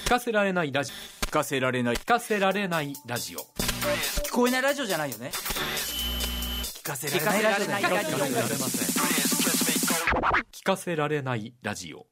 聞かせられないラジオ、聞かせられない、聞かせられないラジオ、 聞こえないラジオじゃないよね。聞かせられないラジオ、 聞かせられないラジオ。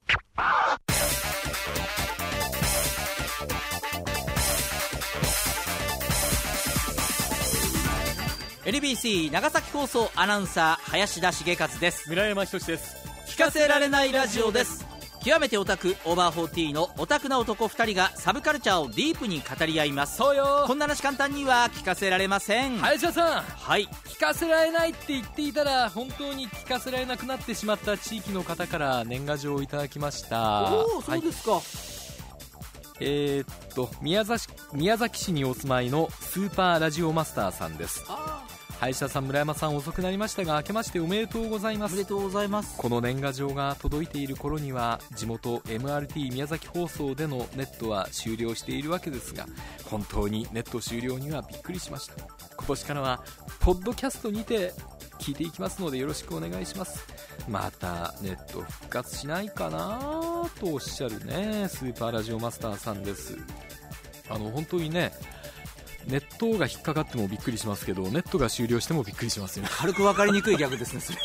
NBC 長崎放送アナウンサー林田茂勝です。 村山仁です。 聞かせられないラジオです。極めてオタクオーバー40のオタクな男2人がサブカルチャーをディープに語り合います。 そうよ、 こんな話簡単には聞かせられません。 林田さん、 はい、 聞かせられないって言っていたら本当に聞かせられなくなってしまった地域の方から年賀状をいただきました。 おお、そうですか。 宮崎市にお住まいのスーパーラジオマスターさんです。林田さん、村山さん、遅くなりましたが明けましておめでとうございます。 おめでとうございます。 この年賀状が届いている頃には地元 MRT 宮崎放送でのネットは終了しているわけですが、本当にネット終了にはびっくりしました。今年からはポッドキャストにて聞いていきますのでよろしくお願いします。またネット復活しないかなとおっしゃるね、スーパーラジオマスターさんです。本当にね、ネットが引っかかってもびっくりしますけど、ネットが終了してもびっくりしますよね。 軽く分かりにくいギャグですねそれ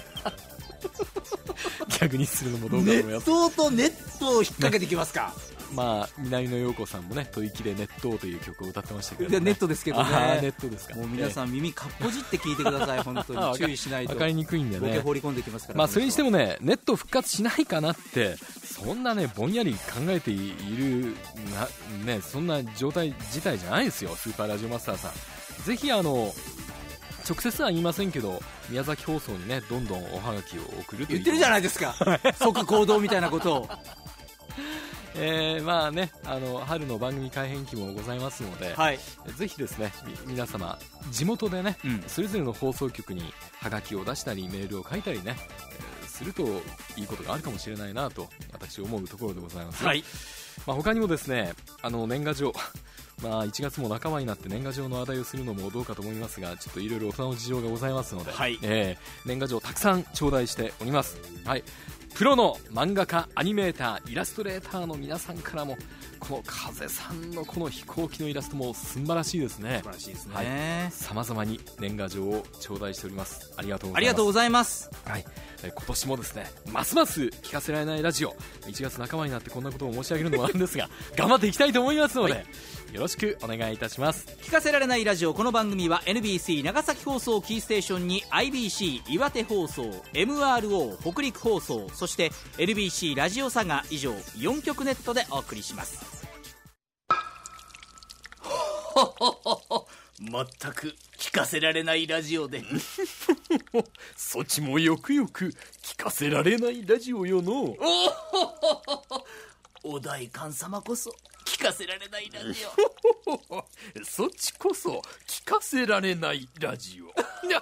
ギャグにするのもどうかと思います。 ネットとネットを引っ掛けてきますか。 まあ、南野陽子さんもね、吐息でネットという曲を歌ってましたけど、ね、 ネットですけどね。 ネットですか。 もう皆さん耳かっぽじって聞いてください本当に注意しないと分かりにくいんでね、 放り込んできますから。 まあ、それにしてもね、ネット復活しないかなってそんなねぼんやり考えているね、そんな状態自体じゃないですよ。スーパーラジオマスターさん、ぜひ直接は言いませんけど宮崎放送にねどんどんおはがきを送るという言ってるじゃないですか即行動みたいなことをまあね、春の番組改編期もございますので、 はい、 ぜひですね皆様地元でね、それぞれの放送局にハガキを出したりメールを書いたりね、するといいことがあるかもしれないなと私思うところでございます。 はい、 まあ、他にもですね年賀状まあ、1月も半ばになって年賀状の話題をするのもどうかと思いますが、ちょっといろいろ大人の事情がございますので、 はい、 年賀状たくさん頂戴しております。はい、プロの漫画家、アニメーター、イラストレーターの皆さんからもこの風さんのこの飛行機のイラストも素晴らしいですね。 素晴らしいですね。 はい、様々に年賀状を頂戴しております。ありがとうございます。 ありがとうございます。 はい、今年もですねますます聞かせられないラジオ、1月半ばになってこんなことを申し上げるのもなんですが頑張っていきたいと思いますので、はい、よろしくお願いいたします。 聞かせられないラジオ、この番組は NBC 長崎放送キーステーションに IBC 岩手放送 MRO 北陸放送、そして NBC ラジオサガ以上4局ネットでお送りします。全く聞かせられないラジオでそちもよくよく聞かせられないラジオよのお代官様こそ聞かせられないラジオそっちこそ聞かせられないラジオ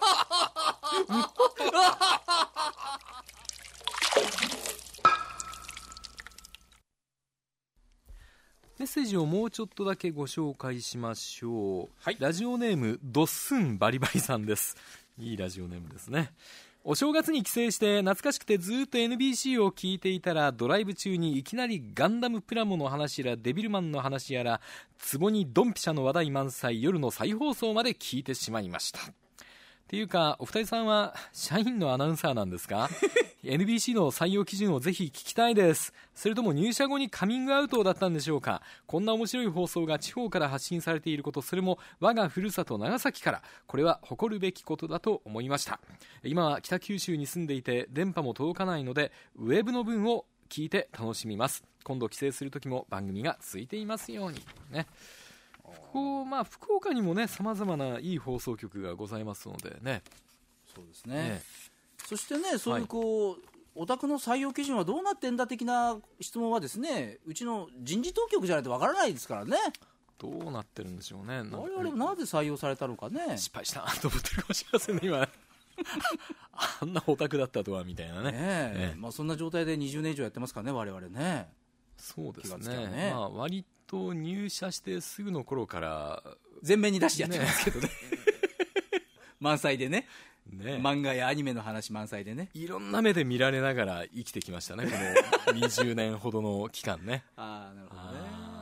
メッセージをもうちょっとだけご紹介しましょう。はい、ラジオネームドッスンバリバリさんです。いいラジオネームですね。お正月に帰省して懐かしくてずっと NBC を聞いていたら、ドライブ中にいきなりガンダムプラモの話やらデビルマンの話やらツボにドンピシャの話題満載、夜の再放送まで聞いてしまいました。っていうかお二人さんは社員のアナウンサーなんですかNBC の採用基準をぜひ聞きたいです。それとも入社後にカミングアウトだったんでしょうか。こんな面白い放送が地方から発信されていること、それも我がふるさと長崎から、これは誇るべきことだと思いました。今は北九州に住んでいて電波も届かないのでウェブの分を聞いて楽しみます。今度帰省する時も番組がついていますようにね。福岡にもね様々ないい放送局がございますのでね。 そうですね、そしてね、そういうオタクの採用基準はどうなってんだ的な質問はですね、うちの人事当局じゃないとわからないですからね。 どうなってるんでしょうね。 我々もなぜ採用されたのかね。 失敗したなと思ってるかもしれませんね今あんなオタクだったとはみたいなね。 そんな状態で20年以上やってますからね我々ね。 そうですね。割と入社してすぐの頃から前面に出してやってますけどね満載でね、漫画やアニメの話満載でね、 いろんな目で見られながら生きてきましたねこの20年ほどの期間ねああ、なるほどね。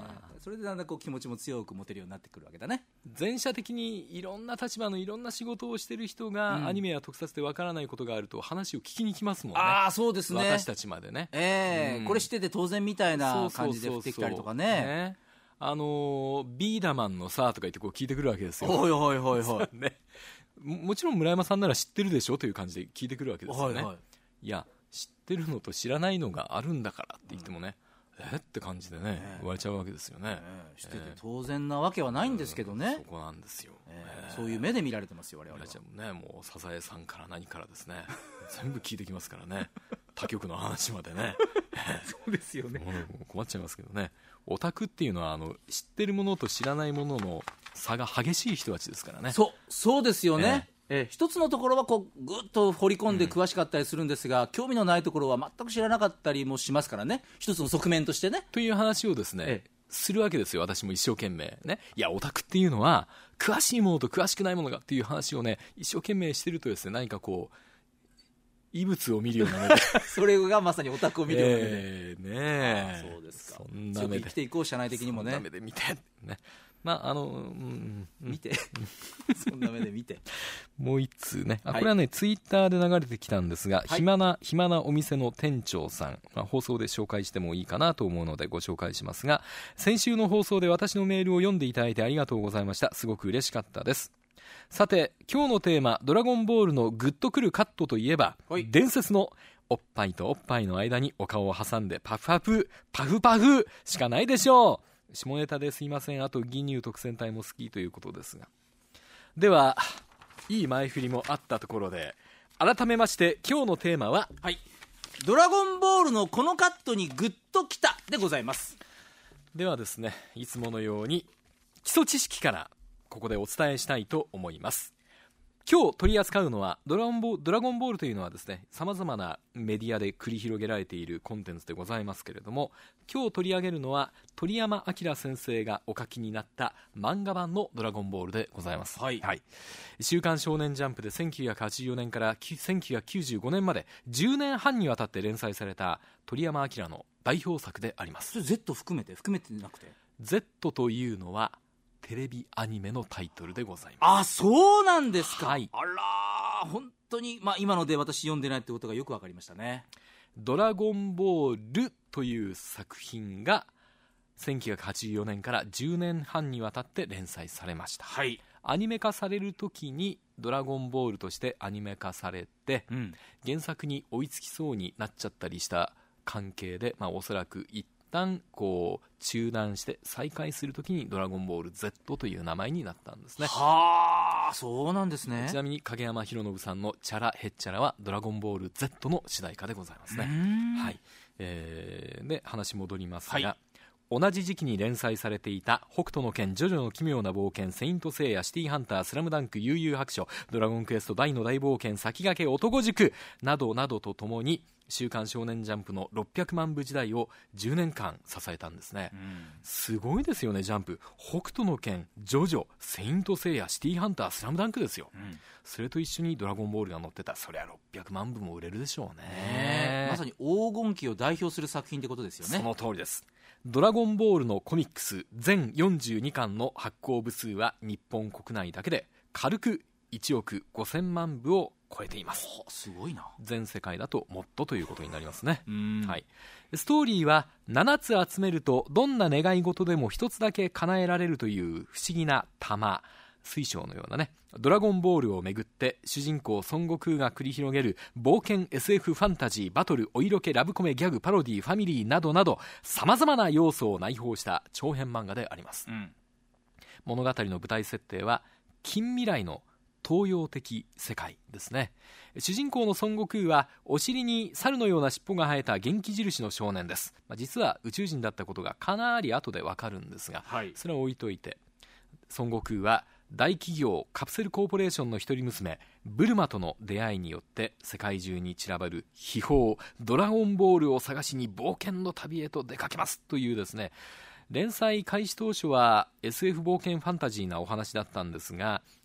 それでだんだんこう気持ちも強く持てるようになってくるわけだね。 前者的にいろんな立場のいろんな仕事をしてる人が、アニメや特撮でわからないことがあると話を聞きに来ますもんね。 ああ、そうですね。 私たちまでね、 これ知ってて当然みたいな感じで振ってきたりとかね。 ビーダマンのさとか言ってこう聞いてくるわけですよ。 はいはいはいはい、 ね、もちろん村山さんなら知ってるでしょという感じで聞いてくるわけですよね。はいはい、いや知ってるのと知らないのがあるんだからって言ってもね、って感じでね、言われちゃうわけですよね。 知ってて当然なわけはないんですけどね。 そこなんですよ。 そういう目で見られてますよ我々は。 ね、もうサザエさんから何からですね全部聞いてきますからね他局の話までねそうですよね。 困っちゃいますけどね。オタクっていうのは知ってるものと知らないものの差が激しい人たちですからね。 そうですよね。一つのところはこうぐっと掘り込んで詳しかったりするんですが、興味のないところは全く知らなかったりもしますからね。一つの側面としてね。 という話をですね、するわけですよ。私も一生懸命ね。いやオタクっていうのは詳しいものと詳しくないものがっていう話をね一生懸命してるとですね、何かこう異物を見るような目でそれがまさにオタクを見るような目で、 そうですか。そんな目で生きていこう社内的にもね。 そんな目で見てね。 見てそんな目で見てもう一通ね、これはね、ツイッターで流れてきたんですが、暇なお店の店長さん、放送で紹介してもいいかなと思うのでご紹介しますが、先週の放送で私のメールを読んでいただいてありがとうございました。すごく嬉しかったです。さて今日のテーマ、ドラゴンボールのグッとくるカットといえば、伝説のおっぱいとおっぱいの間にお顔を挟んでパフパフパフパフしかないでしょう。下ネタですいません。あと銀乳特選隊も好きということですが、ではいい前振りもあったところで改めまして今日のテーマは、 ドラゴンボールのこのカットにグッときたでございます。 ではですね、いつものように基礎知識からここでお伝えしたいと思います。今日取り扱うのはドラゴンボールというのはですね、様々なメディアで繰り広げられているコンテンツでございますけれども、今日取り上げるのは鳥山明先生がお書きになった漫画版のドラゴンボールでございます。週刊少年ジャンプで1984年から1995年まで10年半にわたって連載された鳥山明の代表作であります。 Z 含めてなくて Z というのはテレビアニメのタイトルでございます。 あ、そうなんですか。あら本当に、今ので私読んでないってことがよく分かりましたね。 ドラゴンボールという作品が1984年から10年半にわたって連載されました。アニメ化される時にドラゴンボールとしてアニメ化されて、原作に追いつきそうになっちゃったりした関係で、おそらく一旦こう中断して再開するときにドラゴンボール Z という名前になったんですね。 はあ、そうなんですね。 ちなみに影山博信さんのチャラヘッチャラはドラゴンボール Z の主題歌でございますね。で話戻りますが、同じ時期に連載されていた北斗の拳、ジョジョの奇妙な冒険、セイントセイヤ、シティハンター、スラムダンク、悠々白書、ドラゴンクエスト、大の大冒険、先駆け、男塾などなどとともに週刊少年ジャンプの600万部時代を10年間支えたんですね。すごいですよね。ジャンプ、北斗の拳、ジョジョ、セイントセイヤ、シティハンター、スラムダンクですよ。それと一緒にドラゴンボールが載ってた。そりゃ600万部も売れるでしょうね。 まさに黄金期を代表する作品ってことですよね。 その通りです。ドラゴンボールのコミックス全42巻の発行部数は日本国内だけで軽く1億5000万部を超えています。 すごいな。 全世界だともっとということになりますね。ストーリーは7つ集めるとどんな願い事でも1つだけ叶えられるという不思議な玉、水晶のようなね、ドラゴンボールをめぐって主人公孫悟空が繰り広げる冒険 SF ファンタジー、バトル、お色気、ラブコメ、ギャグ、パロディ、ファミリーなどなど様々な要素を内包した長編漫画であります。物語の舞台設定は近未来の東洋的世界ですね。主人公の孫悟空はお尻に猿のような尻尾が生えた元気印の少年です。実は宇宙人だったことがかなり後でわかるんですが、それは置いといて、孫悟空は大企業カプセルコーポレーションの一人娘ブルマとの出会いによって世界中に散らばる秘宝ドラゴンボールを探しに冒険の旅へと出かけますというですね、連載開始当初は SF 冒険ファンタジーなお話だったんですが、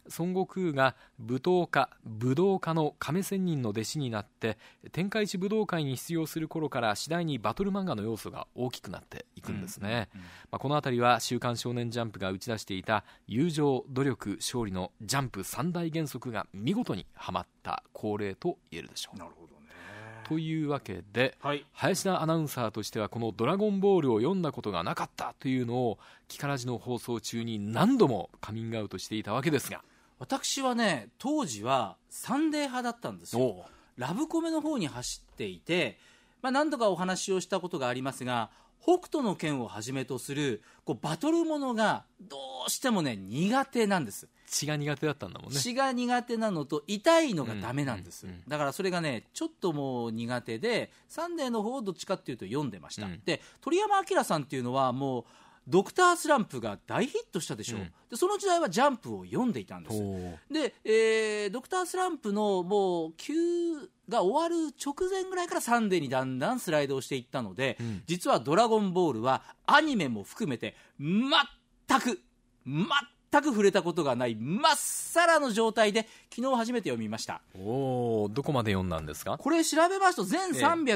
孫悟空が武道家の亀仙人の弟子になって天下一武道会に出場する頃から次第にバトル漫画の要素が大きくなっていくんですね。このあたりは週刊少年ジャンプが打ち出していた友情、努力、勝利のジャンプ三大原則が見事にはまった恒例と言えるでしょう。 なるほどね。 というわけで、 はい、 林田アナウンサーとしてはこのドラゴンボールを読んだことがなかったというのをキカラジの放送中に何度もカミングアウトしていたわけですが、 私はね当時はサンデー派だったんですよ。ラブコメの方に走っていて、何度かお話をしたことがありますが、北斗の拳をはじめとするバトルものがどうしてもね苦手なんです。 血が苦手だったんだもんね。 血が苦手なのと痛いのがダメなんです、だからそれがねちょっともう苦手で、サンデーの方をどっちかっていうと読んでました、で鳥山明さんっていうのはもうドクタースランプが大ヒットしたでしょ、でその時代はジャンプを読んでいたんです。で、ドクタースランプのもう9が終わる直前ぐらいからサンデーにだんだんスライドをしていったので、実はドラゴンボールはアニメも含めて全く触れたことがないまっさらの状態で昨日初めて読みました。 どこまで読んだんですか？ これ調べますと全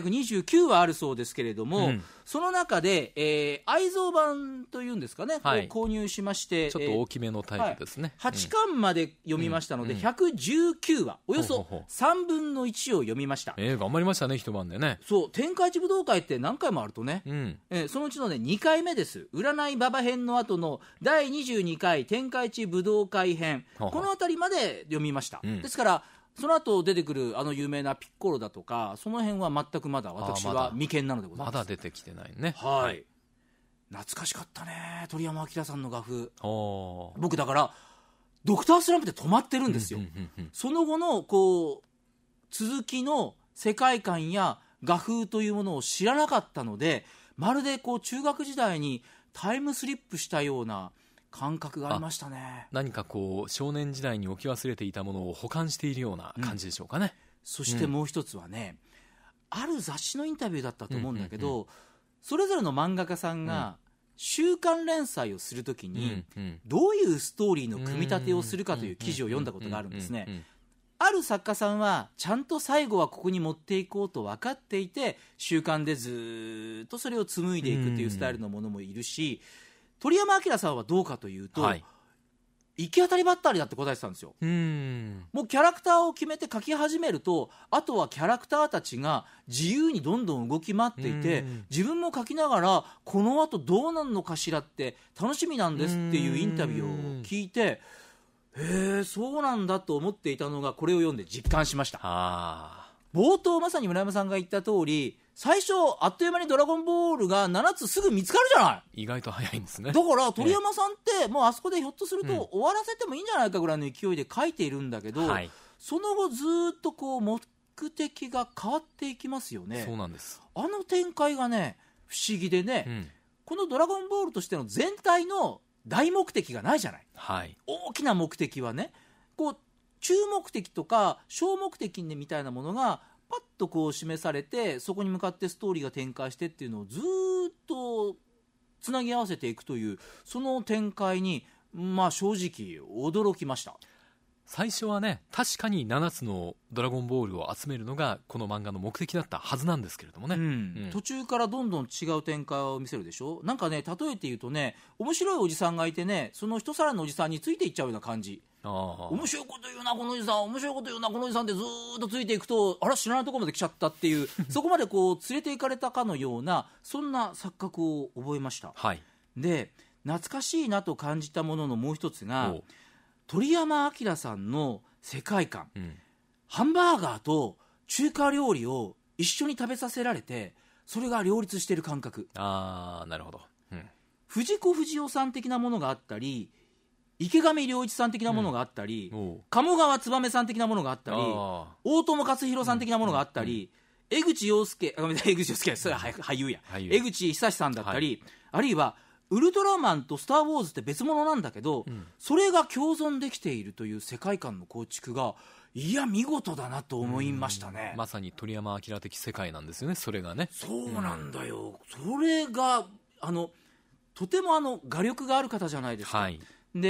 329話あるそうですけれども、その中で、愛蔵版というんですかね、購入しまして、 ちょっと大きめのタイプですね、 8巻まで読みましたので、119話およそ3分の1を読みました。 頑張りましたね、一晩でね。 そう、天下一武道会って何回もあるとね、そのうちのね2回目です。占いババ編の後の第22回天下一武道会編、この辺りまで読みました、ですからその後出てくる有名なピッコロだとか、その辺は全くまだ私は未見なのでございます。 まだ出てきてないね。 懐かしかったね、鳥山明さんの画風。僕だからドクタースランプで止まってるんですよ、その後の続きの世界観や画風というものを知らなかったので、まるで中学時代にタイムスリップしたような感覚がありましたね。 何か少年時代に置き忘れていたものを保管しているような感じでしょうかね、 そしてもう一つはね、ある雑誌のインタビューだったと思うんだけど、それぞれの漫画家さんが週刊連載をするときにどういうストーリーの組み立てをするかという記事を読んだことがあるんですね。ある作家さんはちゃんと最後はここに持っていこうと分かっていて、週刊でずっとそれを紡いでいくというスタイルのものもいるし、鳥山明さんはどうかというと、行き当たりばったりだって答えてたんですよ。もうキャラクターを決めて描き始めると、あとはキャラクターたちが自由にどんどん動き回っていて、自分も描きながらこの後どうなるのかしらって楽しみなんですっていうインタビューを聞いて、そうなんだと思っていたのが、これを読んで実感しました。冒頭まさに村山さんが言った通り、最初あっという間にドラゴンボールが7つすぐ見つかるじゃない。 意外と早いんですね。 だから鳥山さんってもうあそこでひょっとすると終わらせてもいいんじゃないかぐらいの勢いで書いているんだけど、その後ずっと目的が変わっていきますよね。 そうなんです。 あの展開がね不思議でね、このドラゴンボールとしての全体の大目的がないじゃない、大きな目的はね、中目的とか小目的みたいなものがパッと示されて、そこに向かってストーリーが展開してっていうのをずっとつなぎ合わせていくという、その展開に正直驚きました。 最初はね、確かに7つのドラゴンボールを集めるのがこの漫画の目的だったはずなんですけれどもね、 途中からどんどん違う展開を見せるでしょ。なんかね、例えて言うとね、面白いおじさんがいてね、その一皿のおじさんについていっちゃうような感じ。面白いこと言うなこのおじさん、面白いこと言うなこのおじさんってずーっとついていくと、あら知らないところまで来ちゃったっていうそこまで連れて行かれたかのような、そんな錯覚を覚えました、で懐かしいなと感じたもののもう一つが、鳥山明さんの世界観、ハンバーガーと中華料理を一緒に食べさせられて、それが両立している感覚。 なるほど、 藤子不二雄さん的なものがあったり、池上良一さん的なものがあったり、鴨川燕さん的なものがあったり、大友克洋さん的なものがあったり、江口洋介、それは俳優や、江口久志さんだったり、あるいはウルトラマンとスター・ウォーズって別物なんだけど、それが共存できているという世界観の構築が、いや見事だなと思いましたね。 まさに鳥山明的世界なんですよね、それがね。 そうなんだよ、それがとても画力がある方じゃないですか、で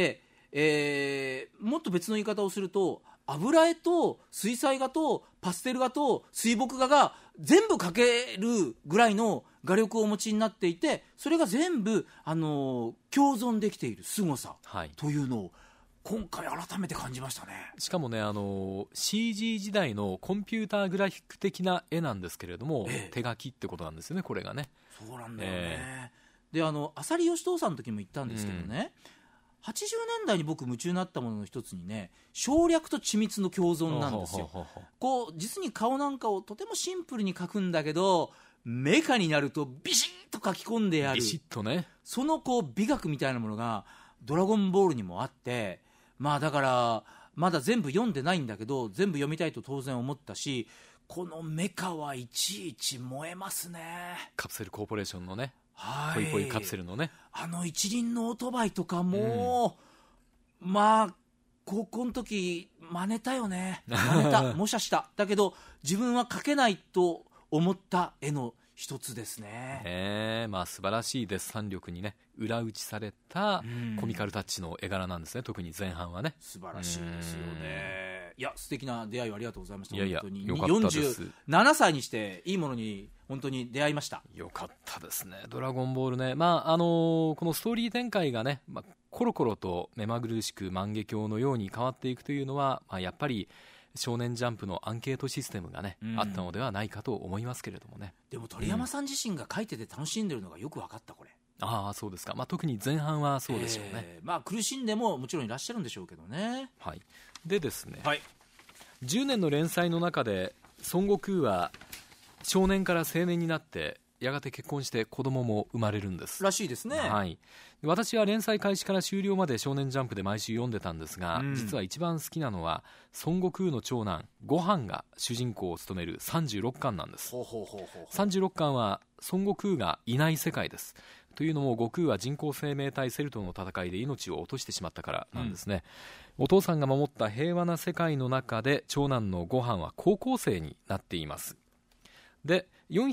もっと別の言い方をすると、油絵と水彩画とパステル画と水墨画が全部描けるぐらいの画力をお持ちになっていて、それが全部、共存できている凄さというのを今回改めて感じましたね。 しかもね、CG 時代のコンピューターグラフィック的な絵なんですけれども、手書きってことなんですよね、これがね。 そうなんだよね。で、浅利義藤さんの時も言ったんですけどね、80年代に僕夢中になったものの一つにね、省略と緻密の共存なんですよ。こう実に顔なんかをとてもシンプルに描くんだけど、メカになるとビシッと描き込んである、 ビシッとね、 そのこう美学みたいなものがドラゴンボールにもあって、まあだからまだ全部読んでないんだけど、全部読みたいと当然思ったし、このメカはいちいち燃えますね。 カプセルコーポレーションのね、ポイポイカプセルのね、 一輪のオートバイとかも、まあ高校の時真似たよね。真似た模写しただけど自分は描けないと思った絵の一つですね。 まあ素晴らしいデッサン力にね裏打ちされたコミカルタッチの絵柄なんですね。特に前半はね素晴らしいですよね。いや素敵な出会いをありがとうございました。 いやいや本当によかったです。 47歳にしていいものに本当に出会いました。 よかったですね。ドラゴンボールね、まあこのストーリー展開がね、コロコロと目まぐるしく万華鏡のように変わっていくというのは、やっぱり少年ジャンプのアンケートシステムがね、あったのではないかと思いますけれどもね。 でも鳥山さん自身が書いてて楽しんでるのがよく分かった。これそうですか。特に前半はそうでしょうね。 苦しんでももちろんいらっしゃるんでしょうけどね。 でですね、 はい、 10年の連載の中で孫悟空は少年から青年になってやがて結婚して子供も生まれるんですらしいですね。 私は連載開始から終了まで少年ジャンプで毎週読んでたんですが、実は一番好きなのは孫悟空の長男悟飯が主人公を務める36巻なんです。36巻は孫悟空がいない世界です。というのも悟空は人工生命体セルとの戦いで命を落としてしまったからなんですね。お父さんが守った平和な世界の中で長男の悟飯は高校生になっています。で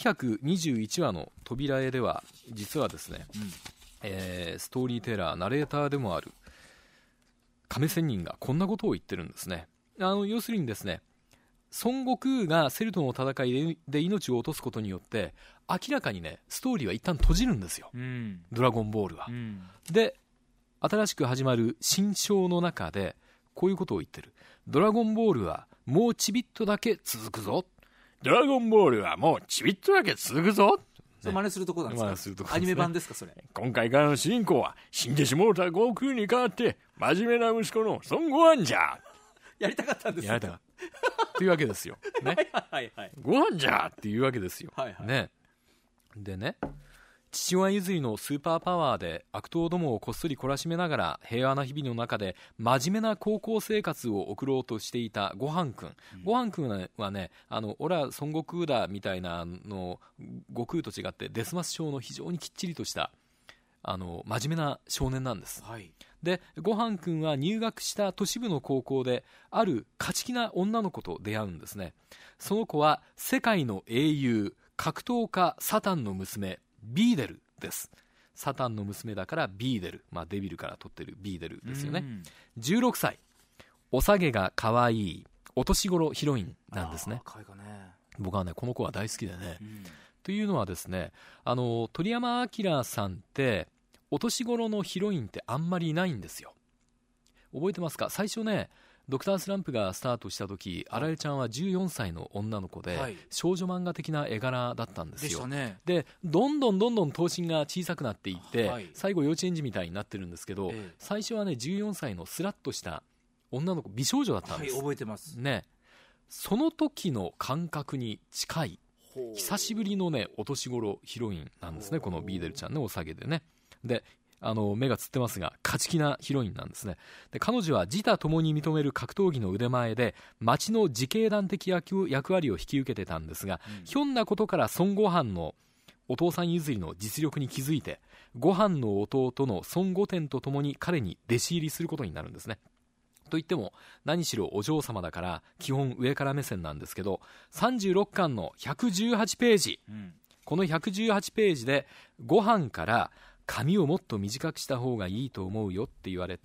421話の扉絵では実はですね、ストーリーテラーナレーターでもある亀仙人がこんなことを言ってるんですね。要するにですね、孫悟空がセルとの戦いで命を落とすことによって明らかにねストーリーは一旦閉じるんですよ、ドラゴンボールは、で新しく始まる新章の中でこういうことを言ってる。ドラゴンボールはもうちびっとだけ続くぞ。ドラゴンボールはもうちびっとだけ続くぞ。 それ真似するところなんですか？アニメ版ですかそれ？ 今回からの主人公は死んでしもうた悟空に代わって真面目な息子の孫悟飯じゃ。 やりたかったんですよ。 やりたかったっていうわけですよ、ね、ご飯じゃっていうわけですよ、ね。でね、父親譲りのスーパーパワーで悪党どもをこっそり懲らしめながら平和な日々の中で真面目な高校生活を送ろうとしていたごはんくん、ごはんくんはね、俺は孫悟空だみたいなの悟空と違ってデスマス症の非常にきっちりとした真面目な少年なんです、でごはんくんは入学した都市部の高校である勝ち気な女の子と出会うんですね。その子は世界の英雄格闘家サタンの娘ビーデルです。サタンの娘だからビーデル、デビルから取ってるビーデルですよね。16歳、おさげが可愛いお年頃ヒロインなんですね。僕はねこの子は大好きでね、というのはですね、鳥山明さんってお年頃のヒロインってあんまりいないんですよ。覚えてますか？最初ねドクタースランプがスタートした時、あられちゃんは14歳の女の子で、少女漫画的な絵柄だったんですよ。でどんどん頭身が小さくなっていって、最後幼稚園児みたいになってるんですけど、最初はね14歳のスラッとした女の子、美少女だったんです、 覚えてますね。その時の感覚に近い久しぶりのねお年頃ヒロインなんですね、このビーデルちゃんね、お下げでね。で目がつってますが勝ち気なヒロインなんですね。で彼女は自他ともに認める格闘技の腕前で町の自警団的役割を引き受けてたんですが、ひょんなことから孫悟飯のお父さん譲りの実力に気づいて、悟飯の弟の孫悟天とともに彼に弟子入りすることになるんですね。といっても何しろお嬢様だから基本上から目線なんですけど、36巻の118ページ、この118ページで悟飯から髪をもっと短くした方がいいと思うよって言われて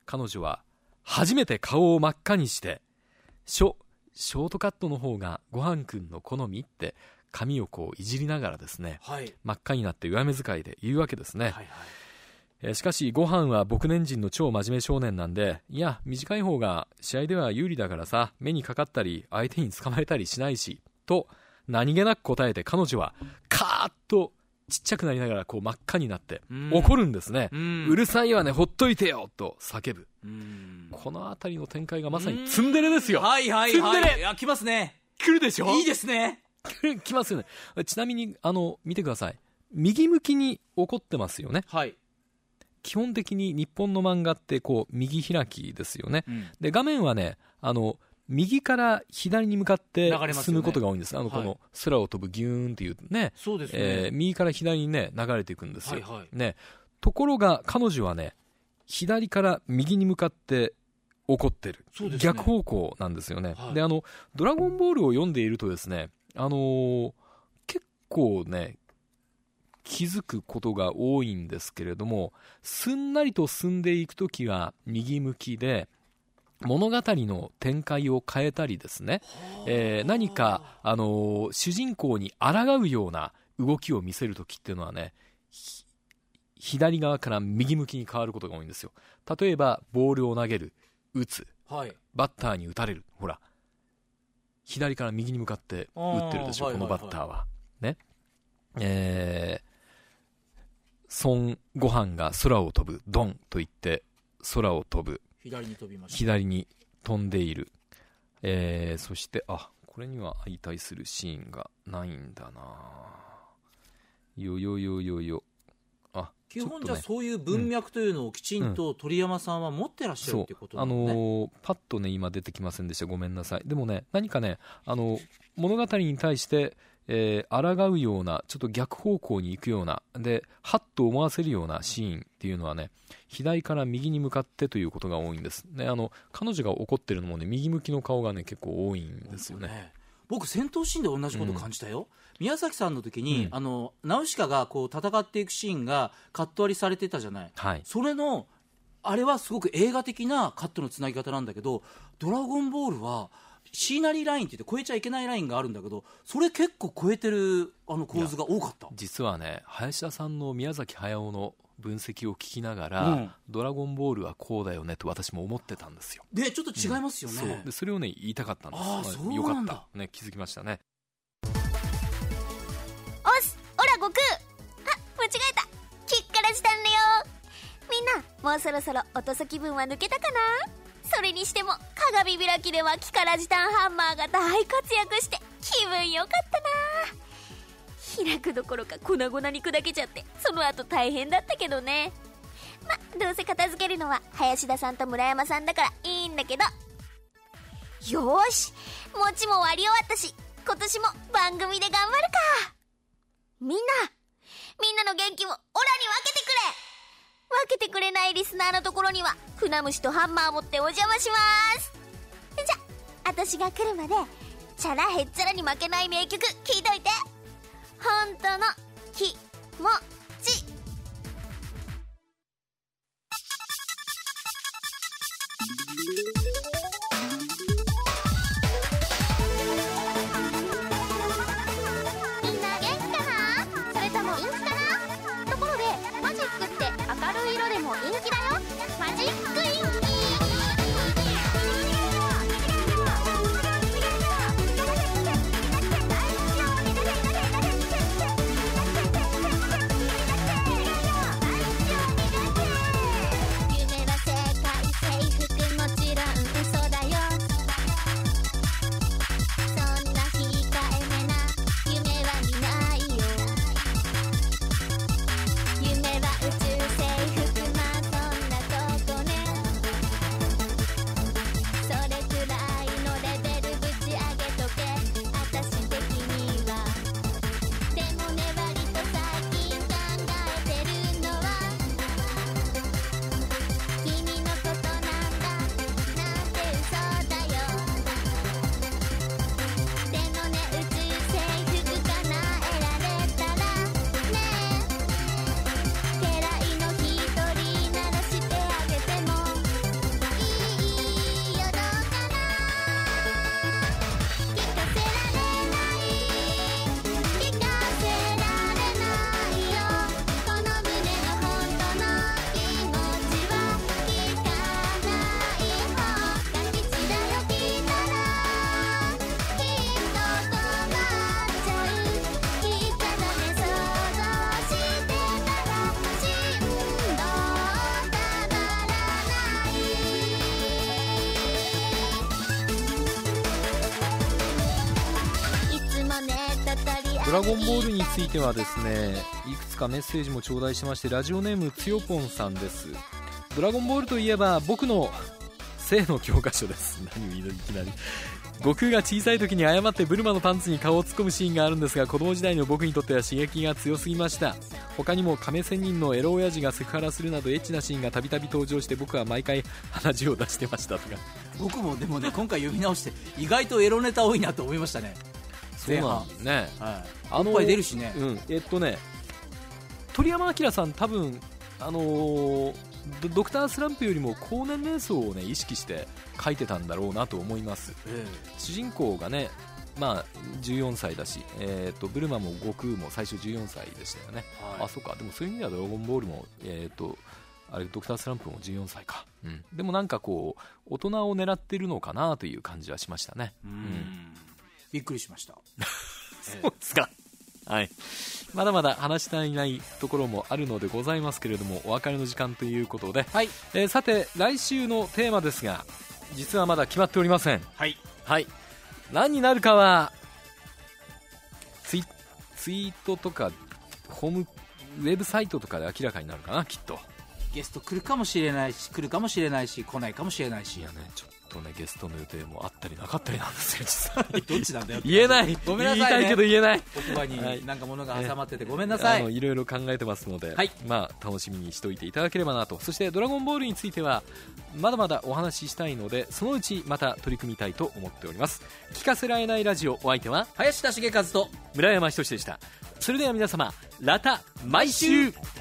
彼女は初めて顔を真っ赤にして、ショートカットの方がごはんくんの好みって髪をこういじりながらですね、 はい、 真っ赤になって上目遣いで言うわけですね、 はいはい。 しかしごはんは僕年人の超真面目少年なんで、いや短い方が試合では有利だからさ、目にかかったり相手に捕まえたりしないしと何気なく答えて、彼女はカーッとちっちゃくなりながらこう真っ赤になって怒るんですね。うるさいわね、ほっといてよと叫ぶ。このあたりの展開がまさにツンデレですよ。 はいはいはい、 ツンデレ。 いや来ますね。 来るでしょ。 いいですね。 来ますよね。ちなみに見てください。右向きに怒ってますよね。 はい。 基本的に日本の漫画ってこう右開きですよね、で画面はね右から左に向かって進むことが多いんです、この空を飛ぶギューンっていうね、 そうですね、 右から左にね流れていくんですよ、 はいはい、 ね、ところが彼女はね左から右に向かって怒ってる、ね、逆方向なんですよね、はい、でドラゴンボールを読んでいるとですね結構ね気づくことが多いんですけれども、すんなりと進んでいくときは右向きで物語の展開を変えたりですね、何か、主人公に抗うような動きを見せるときっていうのはね、左側から右向きに変わることが多いんですよ。例えばボールを投げる、打つ、はい、バッターに打たれる、ほら左から右に向かって打ってるでしょ、このバッターはね。孫悟飯が空を飛ぶ、ドンと言って空を飛ぶ、 左に飛びました。 左に飛んでいる、そしてこれには相対するシーンがないんだな。 基本じゃあそういう文脈というのをきちんと鳥山さんは持ってらっしゃるっていうことなんですね。 パッとね今出てきませんでした、ごめんなさい。でもね何かね物語に対して抗うような、ちょっと逆方向に行くようなでハッと思わせるようなシーンっていうのはね、左から右に向かってということが多いんですね。彼女が怒ってるのもね右向きの顔がね結構多いんですよね。 僕戦闘シーンで同じこと感じたよ、宮崎さんの時に、ナウシカがこう戦っていくシーンがカット割りされてたじゃない、はい、それのあれはすごく映画的なカットのつなぎ方なんだけど、ドラゴンボールはシーナリーラインって言って越えちゃいけないラインがあるんだけど、それ結構越えてる構図が多かった。 実はね林田さんの宮崎駿の分析を聞きながら、ドラゴンボールはこうだよねと私も思ってたんですよ。 でちょっと違いますよね、 そうでそれをね言いたかったんです。 そうよかなんだ、 ったね、気づきましたね。 おす、オラ悟空、間違えた、キッカラジタンだよ。みんなもうそろそろおとそ気分は抜けたかな。それにしても鏡開きではキカラジタンハンマーが大活躍して気分良かったな。開くどころか粉々に砕けちゃって、その後大変だったけどね。どうせ片付けるのは林田さんと村山さんだからいいんだけど。よーし、餅も割り終わったし、今年も番組で頑張るか。みんなの元気をオラに分けてくれ。分けてくれないリスナーのところには船虫とハンマー持ってお邪魔します。じゃあ私が来るまでチャラヘッチャラに負けない名曲聴いといて。本当の気持ち。みんな元気かな。それとも陰気かな。ところでマジックって明るい色でも陰気だよ。マジック陰気。 ラゴンボールについてはですね、いくつかメッセージも頂戴してまして、ラジオネームつよぽんさんです。ドラゴンボールといえば僕の性の教科書です。何を言うの、いきなり。悟空が小さい時に誤ってブルマのパンツに顔を突っ込むシーンがあるんですが、子供時代の僕にとっては刺激が強すぎました。他にも亀仙人のエロ親父がセクハラするなどエッチなシーンがたびたび登場して、僕は毎回鼻血を出してましたとか。 僕もでもね、今回読み直して意外とエロネタ多いなと思いましたね。 そうなんですね、 はい、おっぱい出るしね、 鳥山明さん多分ドクタースランプよりも高年齢層を、ね、意識して書いてたんだろうなと思います。主人公がね、14歳だし、ブルマも悟空も最初14歳でしたよね、はい、そうか。でもそういう意味ではドラゴンボールも、あれドクタースランプも14歳か、でもなんかこう大人を狙ってるのかなという感じはしましたね。 びっくりしましたそうですか。はい、まだまだ話したいないところもあるのでございますけれども、お別れの時間ということで、はい、さて来週のテーマですが、実はまだ決まっておりません。 はい、 はい、何になるかはツイートとかホームウェブサイトとかで明らかになるかな、きっと。 ゲスト来るかもしれないし、来るかもしれないし、来ないかもしれないし。 いやね、ちょっとね、ゲストの予定もあったりなかったりなんですよ、実際。 どっちなんだよ。 言えない。 ごめんなさい、ね、 言いたいけど言えない。 奥歯になんか物が挟まっててごめんなさい。 いろいろ考えてますので、 はい、 楽しみにしておいていただければなと。そしてドラゴンボールについてはまだまだお話ししたいので、そのうちまた取り組みたいと思っております。聞かせられないラジオ、お相手は林田茂和と村山仁でした。それでは皆様、また毎週。